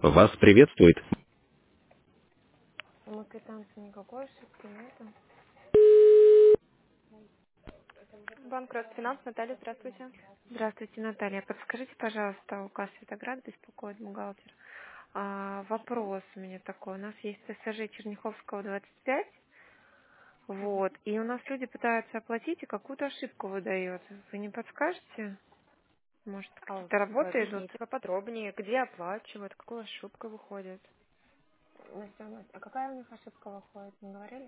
Вас приветствует. У квитанции никакой ошибки нету. Банк Росфинанс, Наталья, здравствуйте. Здравствуйте, Наталья. Подскажите, пожалуйста, указ Светоград беспокоит бухгалтер. Вопрос у меня такой. У нас есть ТСЖ Черняховского 25. Вот. И у нас люди пытаются оплатить и какую-то ошибку выдает. Вы не подскажете? Может, какие-то работы идут? Объясните поподробнее, где оплачивают, какая ошибка выходит. Настя, а какая у них ошибка выходит? Не говорили?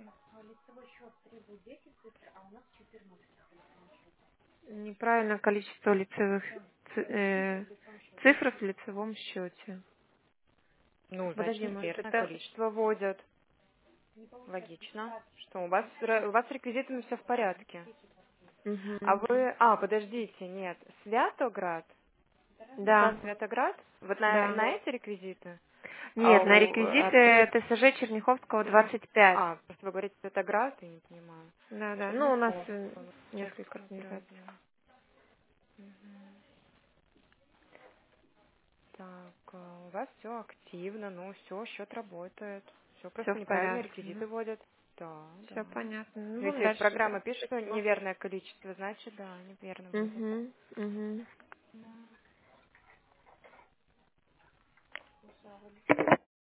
Неправильное количество лицевых цифр в лицевом счете. Ну, значит, Подожди, может, неверное это... количество вводят. Логично. Что, у вас с реквизитами все в порядке. А Мгм. вы... подождите, нет. Святоград? Указ Да, Святоград? Вот да. на эти реквизиты? Нет, на реквизиты ТСЖ Черняховского 25. Просто вы говорите Святоград, я не понимаю. Да, да. Ну, у нас Черняховского. Сейчас несколько организаций. посмотрю. Так, у вас все активно, ну все, счет работает. Все, Все просто в неправильные порядке. реквизиты вводят. Да, да. Все понятно. Ну, Ну, будем если дальше программа смотреть. пишет, что неверное количество, значит, да, неверно будет. Угу, угу.